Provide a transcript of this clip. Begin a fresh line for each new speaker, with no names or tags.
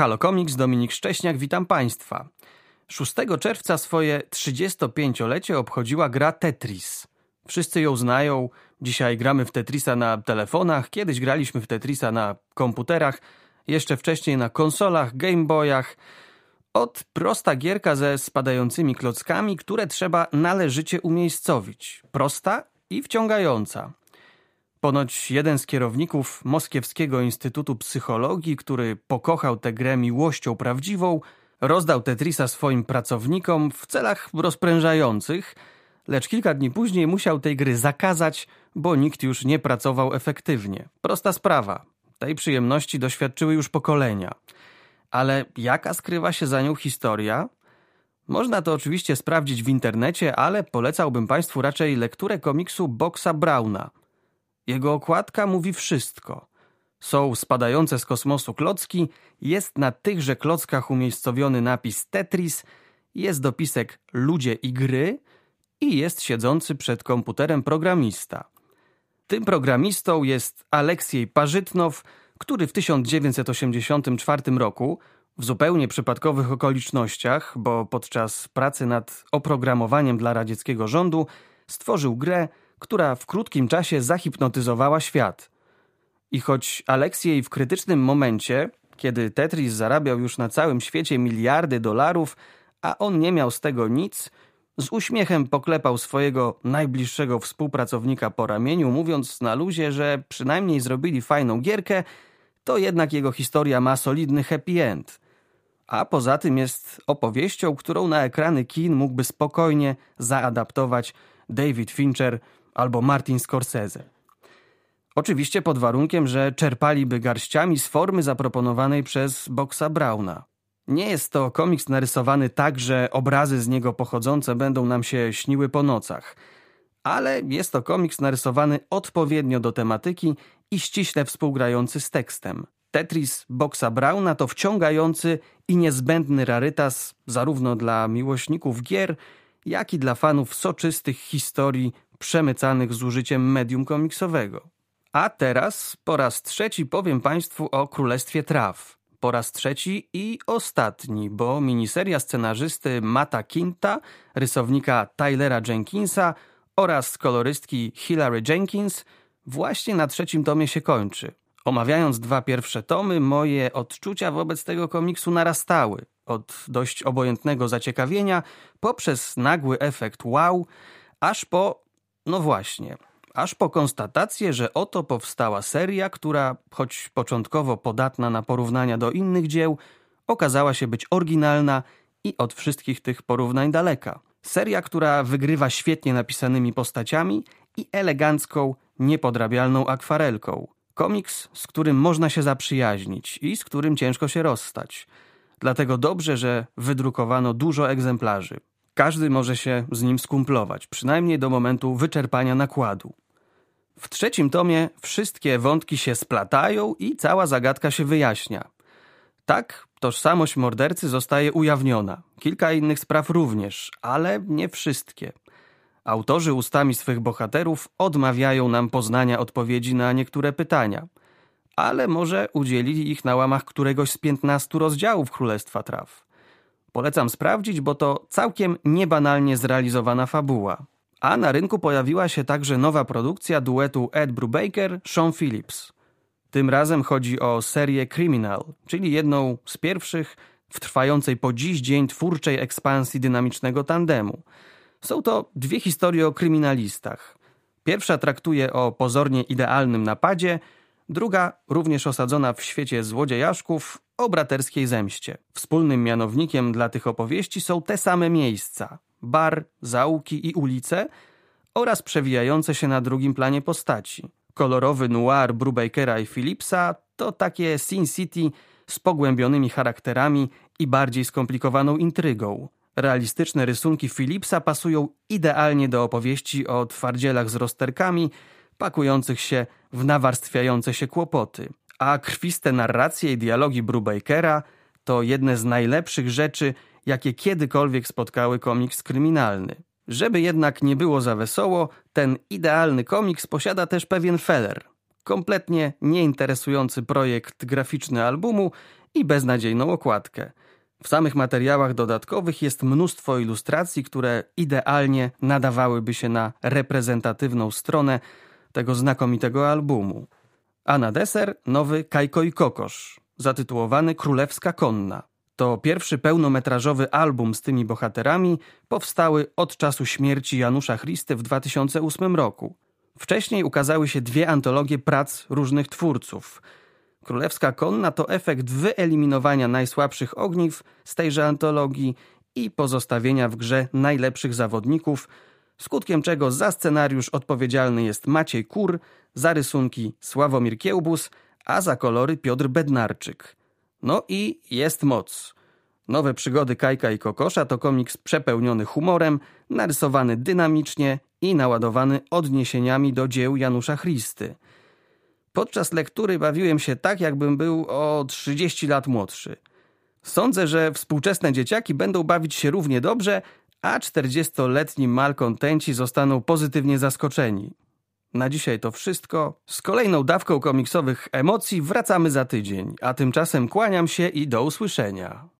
Halo Comics, Dominik Szcześniak, witam Państwa. 6 czerwca swoje 35-lecie obchodziła gra Tetris. Wszyscy ją znają, dzisiaj gramy w Tetrisa na telefonach, kiedyś graliśmy w Tetrisa na komputerach, jeszcze wcześniej na konsolach, Game Boyach. Prosta gierka ze spadającymi klockami, które trzeba należycie umiejscowić. Prosta i wciągająca. Ponoć jeden z kierowników Moskiewskiego Instytutu Psychologii, który pokochał tę grę miłością prawdziwą, rozdał Tetrisa swoim pracownikom w celach rozprężających, lecz kilka dni później musiał tej gry zakazać, bo nikt już nie pracował efektywnie. Prosta sprawa. Tej przyjemności doświadczyły już pokolenia. Ale jaka skrywa się za nią historia? Można to oczywiście sprawdzić w internecie, ale polecałbym Państwu raczej lekturę komiksu Boxa Browna. Jego okładka mówi wszystko. Są spadające z kosmosu klocki, jest na tychże klockach umiejscowiony napis Tetris, jest dopisek ludzie i gry i jest siedzący przed komputerem programista. Tym programistą jest Aleksiej Parzytnow, który w 1984 roku, w zupełnie przypadkowych okolicznościach, bo podczas pracy nad oprogramowaniem dla radzieckiego rządu, stworzył grę, która w krótkim czasie zahipnotyzowała świat. I choć Aleksiej w krytycznym momencie, kiedy Tetris zarabiał już na całym świecie miliardy dolarów, a on nie miał z tego nic, z uśmiechem poklepał swojego najbliższego współpracownika po ramieniu, mówiąc na luzie, że przynajmniej zrobili fajną gierkę, to jednak jego historia ma solidny happy end. A poza tym jest opowieścią, którą na ekrany kin mógłby spokojnie zaadaptować David Fincher albo Martin Scorsese. Oczywiście pod warunkiem, że czerpaliby garściami z formy zaproponowanej przez Boxa Browna. Nie jest to komiks narysowany tak, że obrazy z niego pochodzące będą nam się śniły po nocach, ale jest to komiks narysowany odpowiednio do tematyki i ściśle współgrający z tekstem. Tetris Boxa Browna to wciągający i niezbędny rarytas zarówno dla miłośników gier, jak i dla fanów soczystych historii przemycanych z użyciem medium komiksowego. A teraz po raz trzeci powiem Państwu o Królestwie Traw. Po raz trzeci i ostatni, bo miniseria scenarzysty Matta Kinta, rysownika Tylera Jenkinsa oraz kolorystki Hilary Jenkins właśnie na 3. tomie się kończy. Omawiając 2 pierwsze tomy, moje odczucia wobec tego komiksu narastały. Od dość obojętnego zaciekawienia, poprzez nagły efekt wow, aż po konstatację, że oto powstała seria, która, choć początkowo podatna na porównania do innych dzieł, okazała się być oryginalna i od wszystkich tych porównań daleka. Seria, która wygrywa świetnie napisanymi postaciami i elegancką, niepodrabialną akwarelką. Komiks, z którym można się zaprzyjaźnić i z którym ciężko się rozstać. Dlatego dobrze, że wydrukowano dużo egzemplarzy. Każdy może się z nim skumplować, przynajmniej do momentu wyczerpania nakładu. W 3. tomie wszystkie wątki się splatają i cała zagadka się wyjaśnia. Tak, tożsamość mordercy zostaje ujawniona. Kilka innych spraw również, ale nie wszystkie. Autorzy ustami swych bohaterów odmawiają nam poznania odpowiedzi na niektóre pytania. Ale może udzielili ich na łamach któregoś z 15 rozdziałów Królestwa Traw. Polecam sprawdzić, bo to całkiem niebanalnie zrealizowana fabuła. A na rynku pojawiła się także nowa produkcja duetu Ed Brubaker-Sean Phillips. Tym razem chodzi o serię Criminal, czyli jedną z pierwszych w trwającej po dziś dzień twórczej ekspansji dynamicznego tandemu. Są to 2 historie o kryminalistach. Pierwsza traktuje o pozornie idealnym napadzie, druga, również osadzona w świecie złodziejaszków, o braterskiej zemście. Wspólnym mianownikiem dla tych opowieści są te same miejsca: bar, zaułki i ulice oraz przewijające się na drugim planie postaci. Kolorowy noir Brubakera i Phillipsa to takie Sin City z pogłębionymi charakterami i bardziej skomplikowaną intrygą. Realistyczne rysunki Phillipsa pasują idealnie do opowieści o twardzielach z rozterkami, pakujących się w nawarstwiające się kłopoty. A krwiste narracje i dialogi Brubakera to jedne z najlepszych rzeczy, jakie kiedykolwiek spotkały komiks kryminalny. Żeby jednak nie było za wesoło, ten idealny komiks posiada też pewien feller. Kompletnie nieinteresujący projekt graficzny albumu i beznadziejną okładkę. W samych materiałach dodatkowych jest mnóstwo ilustracji, które idealnie nadawałyby się na reprezentatywną stronę tego znakomitego albumu. A na deser nowy Kajko i Kokosz, zatytułowany Królewska Konna. To pierwszy pełnometrażowy album z tymi bohaterami, powstały od czasu śmierci Janusza Christy w 2008 roku. Wcześniej ukazały się 2 antologie prac różnych twórców. Królewska Konna to efekt wyeliminowania najsłabszych ogniw z tejże antologii i pozostawienia w grze najlepszych zawodników, skutkiem czego za scenariusz odpowiedzialny jest Maciej Kur, za rysunki Sławomir Kiełbus, a za kolory Piotr Bednarczyk. No i jest moc. Nowe przygody Kajka i Kokosza to komiks przepełniony humorem, narysowany dynamicznie i naładowany odniesieniami do dzieł Janusza Christy. Podczas lektury bawiłem się tak, jakbym był o 30 lat młodszy. Sądzę, że współczesne dzieciaki będą bawić się równie dobrze, a 40-letni malkontenci zostaną pozytywnie zaskoczeni. Na dzisiaj to wszystko. Z kolejną dawką komiksowych emocji wracamy za tydzień, a tymczasem kłaniam się i do usłyszenia.